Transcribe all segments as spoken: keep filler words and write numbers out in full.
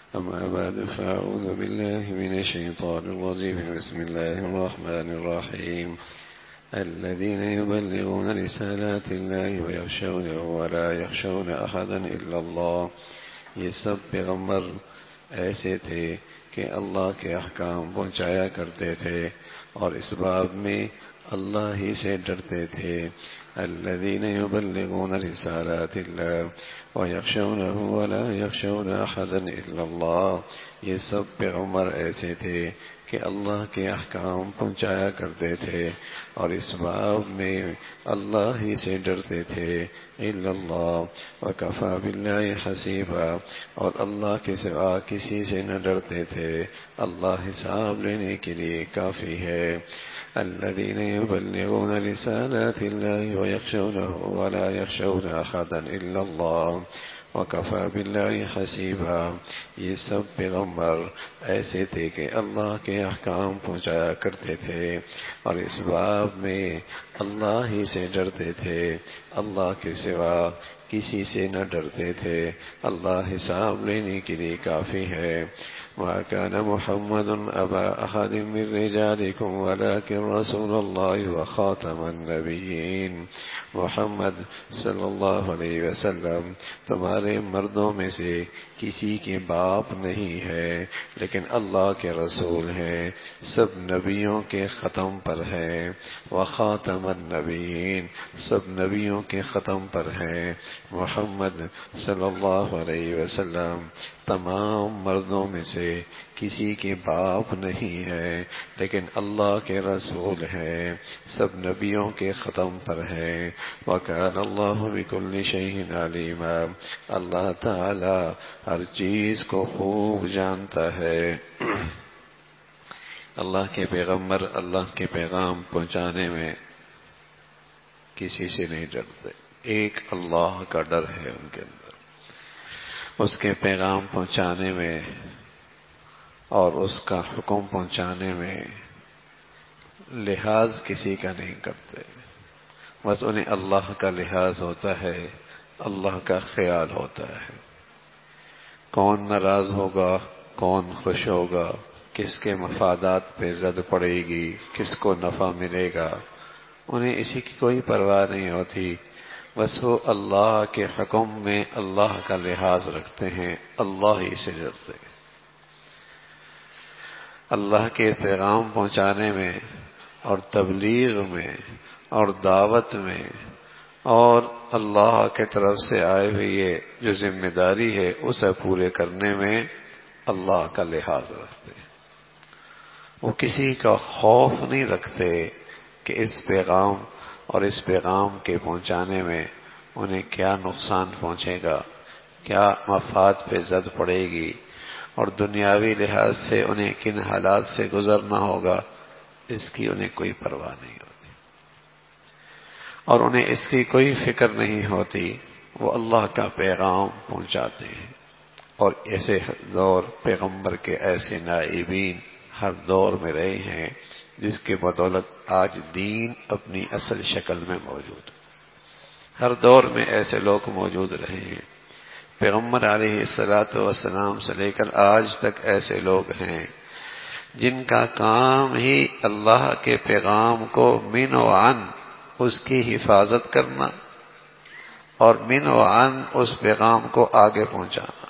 أما بعد فأعوذ بالله من الشيطان الرجيم. بسم الله الرحمن الرحيم. الذين يبلغون رسالات الله ويخشونه ولا يخشون أحدا إلا الله. یہ سب پیغمبر ایسے تھے کہ اللہ کے احکام پہنچایا کرتے تھے اور اس باب میں اللہ ہی سے ڈرتے تھے. الذين يبلغون رسالات الله ويخشونه ولا يخشون أحدا إلا الله. یہ سب پیغمبر ایسے تھے کہ اللہ کے احکام پہنچایا کرتے تھے اور اس باب میں اللہ ہی سے ڈرتے تھے. الا اللہ وکفى باللہ حسیبا. اور اللہ کے سوا کسی سے نہ ڈرتے تھے. اللہ حساب لینے کے لیے کافی ہے. الذين يبلغون رسالات الله ويخشونه ولا يخشون أحدا إلا الله وكفى بالله حسيبا. یہ سب پیغمبر ایسے تھے کہ اللہ کے احکام پہنچایا کرتے تھے اور اس باب میں اللہ ہی سے ڈرتے تھے. اللہ کے سوا کسی سے نہ ڈرتے تھے. اللہ حساب لینے کے لیے کافی ہے. ما كان محمد أبا أحد من رجالكم ولكن رسول الله وخاتم النبيين. محمد صلی اللہ علیہ وسلم تمہارے مردوں میں سے کسی کے باپ نہیں ہے لیکن اللہ کے رسول ہیں. سب نبیوں کے ختم پر ہیں. وخاتم النبیین. سب نبیوں کے ختم پر ہیں. محمد صلی اللہ علیہ وسلم تمام مردوں میں سے کسی کے باپ نہیں ہے لیکن اللہ کے رسول ہیں. سب نبیوں کے ختم پر ہیں. وَكَانَ اللَّهُ بِكُلِّ شَيْءٍ عَلِيمًا. اللہ تعالی ہر چیز کو خوب جانتا ہے. اللہ کے پیغمبر اللہ کے پیغام پہنچانے میں کسی سے نہیں ڈرتے. ایک اللہ کا ڈر ہے ان کے اندر. اس کے پیغام پہنچانے میں اور اس کا حکم پہنچانے میں لحاظ کسی کا نہیں کرتے. بس انہیں اللہ کا لحاظ ہوتا ہے, اللہ کا خیال ہوتا ہے. کون ناراض ہوگا, کون خوش ہوگا, کس کے مفادات پہ زد پڑے گی, کس کو نفع ملے گا, انہیں اسی کی کوئی پرواہ نہیں ہوتی. بس وہ اللہ کے حکم میں اللہ کا لحاظ رکھتے ہیں, اللہ ہی سے ڈرتے ہیں. اللہ کے پیغام پہنچانے میں اور تبلیغ میں اور دعوت میں اور اللہ کی طرف سے آئے ہوئے جو ذمہ داری ہے اسے پورے کرنے میں اللہ کا لحاظ رکھتے ہیں. وہ کسی کا خوف نہیں رکھتے کہ اس پیغام اور اس پیغام کے پہنچانے میں انہیں کیا نقصان پہنچے گا, کیا مفاد پہ زد پڑے گی اور دنیاوی لحاظ سے انہیں کن حالات سے گزرنا ہوگا, اس کی انہیں کوئی پرواہ نہیں ہوتی اور انہیں اس کی کوئی فکر نہیں ہوتی. وہ اللہ کا پیغام پہنچاتے ہیں اور ایسے دور پیغمبر کے ایسے نائبین ہر دور میں رہے ہیں جس کے بدولت آج دین اپنی اصل شکل میں موجود ہے. ہر دور میں ایسے لوگ موجود رہے ہیں. پیغمبر علیہ الصلاۃ والسلام سے لے کر آج تک ایسے لوگ ہیں جن کا کام ہی اللہ کے پیغام کو من و عن اس کی حفاظت کرنا اور من و عن اس پیغام کو آگے پہنچانا.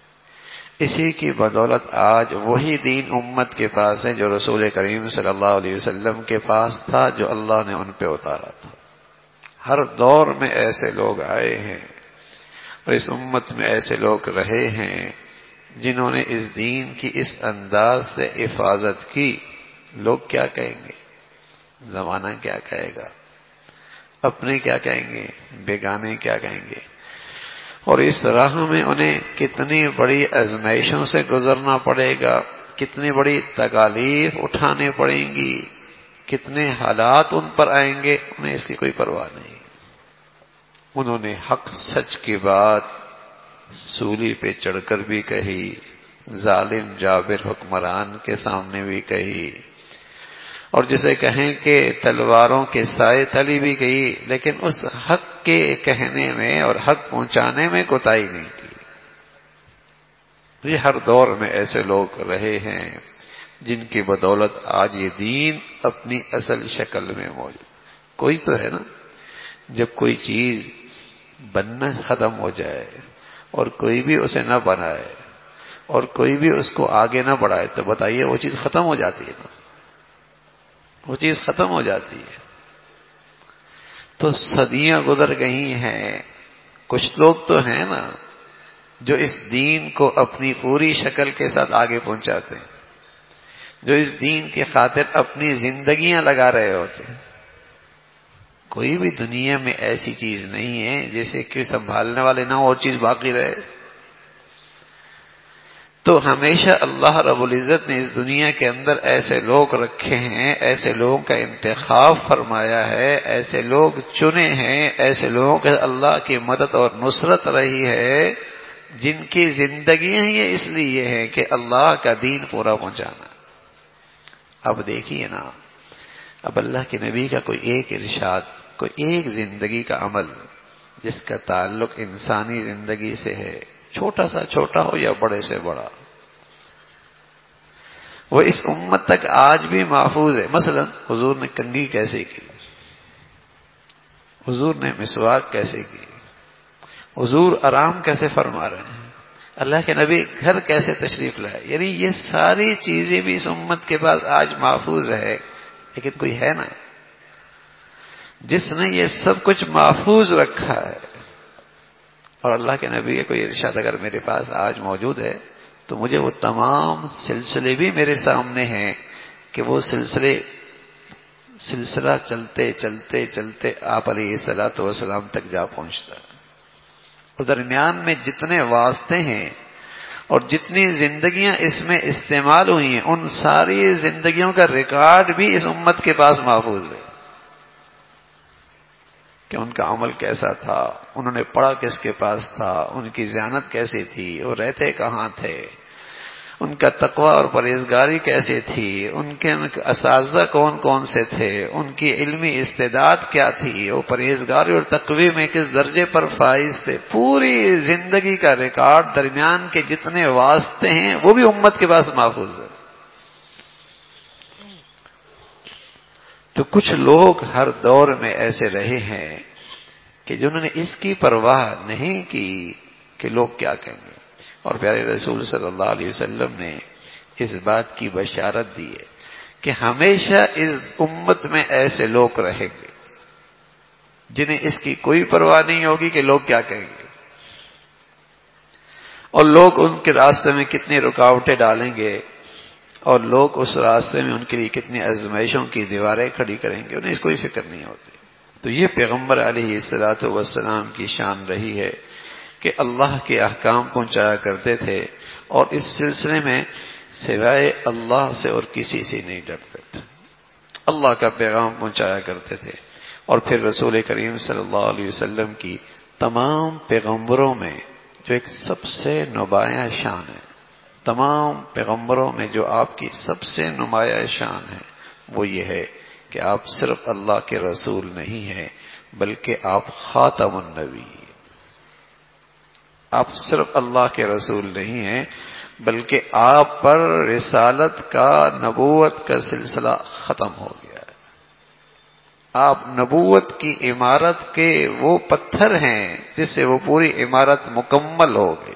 اسی کی بدولت آج وہی دین امت کے پاس ہے جو رسول کریم صلی اللہ علیہ وسلم کے پاس تھا, جو اللہ نے ان پہ اتارا تھا. ہر دور میں ایسے لوگ آئے ہیں اور اس امت میں ایسے لوگ رہے ہیں جنہوں نے اس دین کی اس انداز سے حفاظت کی. لوگ کیا کہیں گے, زمانہ کیا کہے گا, اپنے کیا کہیں گے, بیگانے کیا کہیں گے, اور اس راہ میں انہیں کتنی بڑی آزمائشوں سے گزرنا پڑے گا, کتنی بڑی تکالیف اٹھانی پڑیں گی, کتنے حالات ان پر آئیں گے, انہیں اس کی کوئی پرواہ نہیں. انہوں نے حق سچ کی بات سولی پہ چڑھ کر بھی کہی, ظالم جابر حکمران کے سامنے بھی کہی, اور جسے کہیں کہ تلواروں کے سائے تلی بھی گئی, لیکن اس حق کے کہنے میں اور حق پہنچانے میں کوتاہی نہیں کی. یہ ہر دور میں ایسے لوگ رہے ہیں جن کی بدولت آج یہ دین اپنی اصل شکل میں موجود. کوئی تو ہے نا، جب کوئی چیز بننا ختم ہو جائے اور کوئی بھی اسے نہ بنائے اور کوئی بھی اس کو آگے نہ بڑھائے تو بتائیے وہ چیز ختم ہو جاتی ہے نا، وہ چیز ختم ہو جاتی ہے. تو صدیاں گزر گئی ہیں، کچھ لوگ تو ہیں نا جو اس دین کو اپنی پوری شکل کے ساتھ آگے پہنچاتے ہیں، جو اس دین کی خاطر اپنی زندگیاں لگا رہے ہوتے ہیں. کوئی بھی دنیا میں ایسی چیز نہیں ہے جیسے کہ سنبھالنے والے نہ ہو اور چیز باقی رہے. تو ہمیشہ اللہ رب العزت نے اس دنیا کے اندر ایسے لوگ رکھے ہیں، ایسے لوگوں کا انتخاب فرمایا ہے، ایسے لوگ چنے ہیں، ایسے لوگوں کے اللہ کی مدد اور نصرت رہی ہے جن کی زندگیاں یہ اس لیے ہیں کہ اللہ کا دین پورا پہنچانا. اب دیکھیے نا، اب اللہ کے نبی کا کوئی ایک ارشاد، کوئی ایک زندگی کا عمل جس کا تعلق انسانی زندگی سے ہے، چھوٹا سا چھوٹا ہو یا بڑے سے بڑا، وہ اس امت تک آج بھی محفوظ ہے. مثلا حضور نے کنگھی کیسے کی، حضور نے مسواک کیسے کی، حضور آرام کیسے فرما رہے ہیں، اللہ کے نبی گھر کیسے تشریف لائے. یعنی یہ ساری چیزیں بھی اس امت کے پاس آج محفوظ ہے. لیکن کوئی ہے نا جس نے یہ سب کچھ محفوظ رکھا ہے. اور اللہ کے نبی کے کوئی ارشاد اگر میرے پاس آج موجود ہے تو مجھے وہ تمام سلسلے بھی میرے سامنے ہیں کہ وہ سلسلے سلسلہ چلتے چلتے چلتے آپ علیہ الصلوۃ والسلام تک جا پہنچتا ہے. اور درمیان میں جتنے واسطے ہیں اور جتنی زندگیاں اس میں استعمال ہوئی ہیں ان ساری زندگیوں کا ریکارڈ بھی اس امت کے پاس محفوظ ہے کہ ان کا عمل کیسا تھا، انہوں نے پڑھا کس کے پاس تھا، ان کی ذہانت کیسی تھی، وہ رہتے کہاں تھے، ان کا تقوی اور پرہیزگاری کیسے تھی، ان کے اساتذہ کون کون سے تھے، ان کی علمی استعداد کیا تھی، وہ پرہیزگاری اور تقوی میں کس درجے پر فائز تھے. پوری زندگی کا ریکارڈ، درمیان کے جتنے واسطے ہیں وہ بھی امت کے پاس محفوظ ہے. تو کچھ لوگ ہر دور میں ایسے رہے ہیں کہ جنہوں نے اس کی پرواہ نہیں کی کہ لوگ کیا کہیں گے. اور پیارے رسول صلی اللہ علیہ وسلم نے اس بات کی بشارت دی ہے کہ ہمیشہ اس امت میں ایسے لوگ رہیں گے جنہیں اس کی کوئی پرواہ نہیں ہوگی کہ لوگ کیا کہیں گے، اور لوگ ان کے راستے میں کتنی رکاوٹیں ڈالیں گے اور لوگ اس راستے میں ان کے لیے کتنی آزمائشوں کی دیواریں کھڑی کریں گے، انہیں اس کوئی فکر نہیں ہوتی. تو یہ پیغمبر علیہ الصلوۃ والسلام کی شان رہی ہے کہ اللہ کے احکام پہنچایا کرتے تھے اور اس سلسلے میں سوائے اللہ سے اور کسی سے نہیں ڈرتے تھے. اللہ کا پیغام پہنچایا کرتے تھے. اور پھر رسول کریم صلی اللہ علیہ وسلم کی تمام پیغمبروں میں جو ایک سب سے نمایاں شان ہے، تمام پیغمبروں میں جو آپ کی سب سے نمایاں شان ہے وہ یہ ہے کہ آپ صرف اللہ کے رسول نہیں ہیں بلکہ آپ خاتم النبی، آپ صرف اللہ کے رسول نہیں ہیں بلکہ آپ پر رسالت کا، نبوت کا سلسلہ ختم ہو گیا ہے. آپ نبوت کی عمارت کے وہ پتھر ہیں جس سے وہ پوری عمارت مکمل ہو گئی.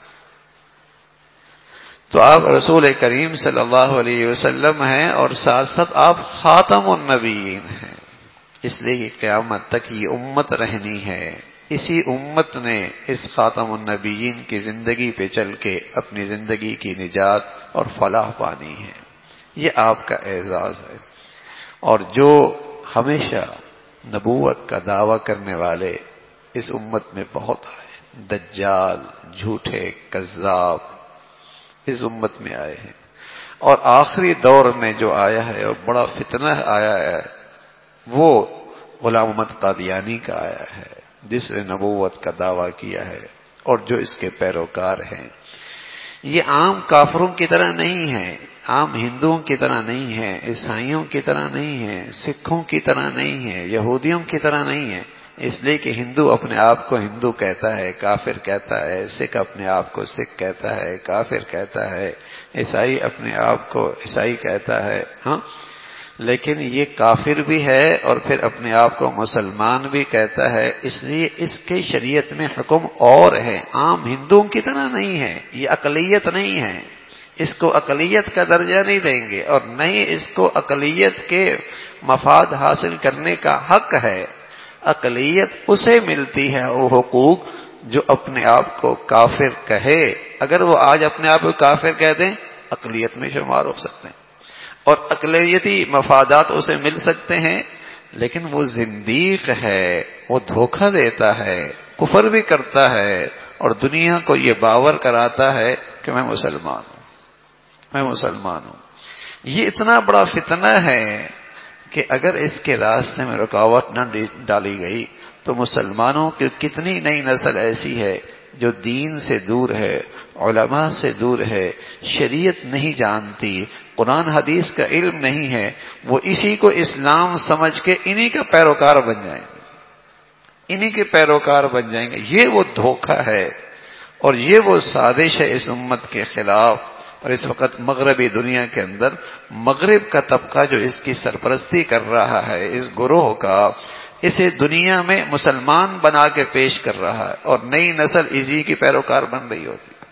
تو آپ رسول کریم صلی اللہ علیہ وسلم ہیں اور ساتھ ساتھ آپ خاتم النبیین ہیں. اس لیے کہ قیامت تک یہ امت رہنی ہے. اسی امت نے اس خاتم النبیین کی زندگی پہ چل کے اپنی زندگی کی نجات اور فلاح پانی ہے. یہ آپ کا اعزاز ہے. اور جو ہمیشہ نبوت کا دعویٰ کرنے والے اس امت میں بہت آئے، دجال، جھوٹے، کذاب اس امت میں آئے ہیں. اور آخری دور میں جو آیا ہے اور بڑا فتنہ آیا ہے وہ غلام محمد قادیانی کا آیا ہے جس نے نبوت کا دعویٰ کیا ہے اور جو اس کے پیروکار ہیں. یہ عام کافروں کی طرح نہیں ہے، عام ہندوؤں کی طرح نہیں ہے، عیسائیوں کی طرح نہیں ہے، سکھوں کی طرح نہیں ہے، یہودیوں کی طرح نہیں ہے. اس لیے کہ ہندو اپنے آپ کو ہندو کہتا ہے، کافر کہتا ہے، سکھ اپنے آپ کو سکھ کہتا ہے، کافر کہتا ہے، عیسائی اپنے آپ کو عیسائی کہتا ہے، ہاں، لیکن یہ کافر بھی ہے اور پھر اپنے آپ کو مسلمان بھی کہتا ہے، اس لیے اس کی شریعت میں حکم اور ہے، عام ہندوؤں کی طرح نہیں ہے، یہ اقلیت نہیں ہے، اس کو اقلیت کا درجہ نہیں دیں گے، اور نہیں اس کو اقلیت کے مفاد حاصل کرنے کا حق ہے۔ اقلیت اسے ملتی ہے وہ حقوق جو اپنے آپ کو کافر کہے، اگر وہ آج اپنے آپ کو کافر کہہ دیں اقلیت میں شمار ہو سکتے ہیں، اور اقلیتی مفادات اسے مل سکتے ہیں، لیکن وہ زندیق ہے، وہ دھوکہ دیتا ہے، کفر بھی کرتا ہے، اور دنیا کو یہ باور کراتا ہے کہ میں مسلمان ہوں، میں مسلمان ہوں۔ یہ اتنا بڑا فتنہ ہے کہ اگر اس کے راستے میں رکاوٹ نہ ڈالی گئی تو مسلمانوں کی کتنی نئی نسل ایسی ہے جو دین سے دور ہے، علماء سے دور ہے، شریعت نہیں جانتی، قرآن حدیث کا علم نہیں ہے، وہ اسی کو اسلام سمجھ کے انہی کا پیروکار بن جائیں گے، انہی کے پیروکار بن جائیں گے۔ یہ وہ دھوکہ ہے اور یہ وہ سازش ہے اس امت کے خلاف۔ اور اس وقت مغربی دنیا کے اندر مغرب کا طبقہ جو اس کی سرپرستی کر رہا ہے، اس گروہ کا، اسے دنیا میں مسلمان بنا کے پیش کر رہا ہے، اور نئی نسل اسی کی پیروکار بن رہی ہوتی ہے،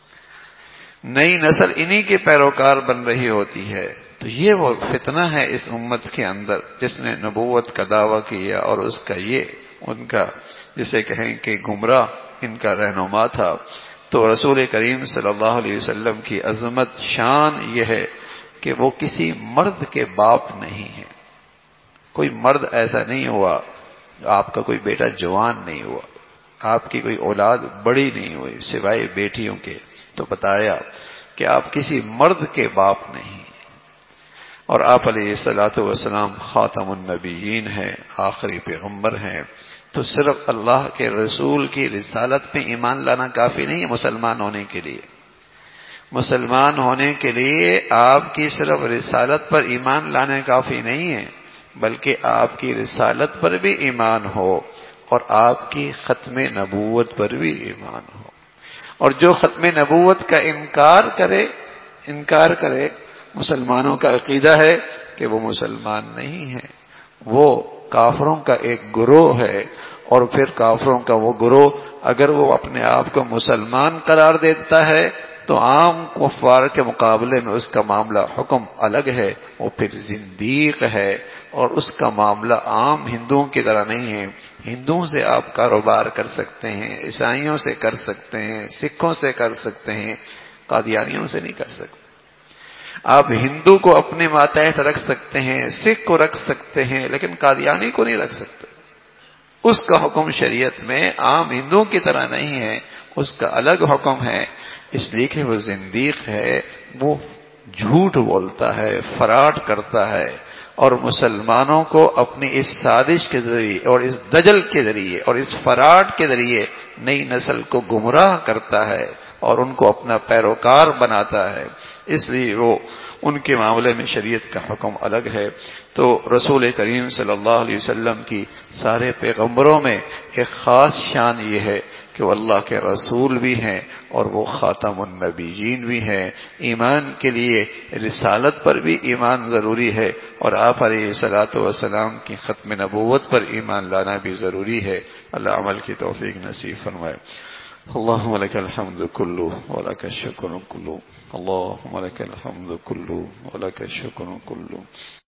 نئی نسل انہی کے پیروکار بن رہی ہوتی ہے۔ تو یہ وہ فتنہ ہے اس امت کے اندر جس نے نبوت کا دعویٰ کیا، اور اس کا یہ ان کا جسے کہیں کہ گمراہ ان کا رہنما تھا۔ تو رسول کریم صلی اللہ علیہ وسلم کی عظمت شان یہ ہے کہ وہ کسی مرد کے باپ نہیں ہے، کوئی مرد ایسا نہیں ہوا، آپ کا کوئی بیٹا جوان نہیں ہوا، آپ کی کوئی اولاد بڑی نہیں ہوئی سوائے بیٹیوں کے، تو بتایا کہ آپ کسی مرد کے باپ نہیں، اور آپ علیہ الصلوۃ والسلام خاتم النبیین ہیں، آخری پیغمبر ہیں۔ تو صرف اللہ کے رسول کی رسالت پہ ایمان لانا کافی نہیں ہے مسلمان ہونے کے لیے، مسلمان ہونے کے لیے آپ کی صرف رسالت پر ایمان لانے کافی نہیں ہے، بلکہ آپ کی رسالت پر بھی ایمان ہو اور آپ کی ختم نبوت پر بھی ایمان ہو۔ اور جو ختم نبوت کا انکار کرے انکار کرے مسلمانوں کا عقیدہ ہے کہ وہ مسلمان نہیں ہے، وہ کافروں کا ایک گروہ ہے، اور پھر کافروں کا وہ گروہ اگر وہ اپنے آپ کو مسلمان قرار دیتا ہے تو عام کفار کے مقابلے میں اس کا معاملہ حکم الگ ہے، وہ پھر زندیق ہے، اور اس کا معاملہ عام ہندوؤں کی طرح نہیں ہے۔ ہندوؤں سے آپ کاروبار کر سکتے ہیں، عیسائیوں سے کر سکتے ہیں، سکھوں سے کر سکتے ہیں، قادیانیوں سے نہیں کر سکتے۔ آپ ہندو کو اپنے ماتحت رکھ سکتے ہیں، سکھ کو رکھ سکتے ہیں، لیکن قادیانی کو نہیں رکھ سکتے۔ اس کا حکم شریعت میں عام ہندوؤں کی طرح نہیں ہے، اس کا الگ حکم ہے، اس لیے کہ وہ زندیق ہے، وہ جھوٹ بولتا ہے، فراڈ کرتا ہے، اور مسلمانوں کو اپنی اس سازش کے ذریعے اور اس دجل کے ذریعے اور اس فراڈ کے ذریعے نئی نسل کو گمراہ کرتا ہے اور ان کو اپنا پیروکار بناتا ہے۔ اس لیے وہ ان کے معاملے میں شریعت کا حکم الگ ہے۔ تو رسول کریم صلی اللہ علیہ وسلم کی سارے پیغمبروں میں ایک خاص شان یہ ہے کہ وہ اللہ کے رسول بھی ہیں اور وہ خاتم النبیین بھی ہیں۔ ایمان کے لیے رسالت پر بھی ایمان ضروری ہے، اور آپ علیہ الصلوۃ والسلام کی ختم نبوت پر ایمان لانا بھی ضروری ہے۔ اللہ عمل کی توفیق نصیب فرمائے۔ اللهم لك الحمد كله ولك الشكر كله، اللهم لك الحمد كله ولك الشكر كله۔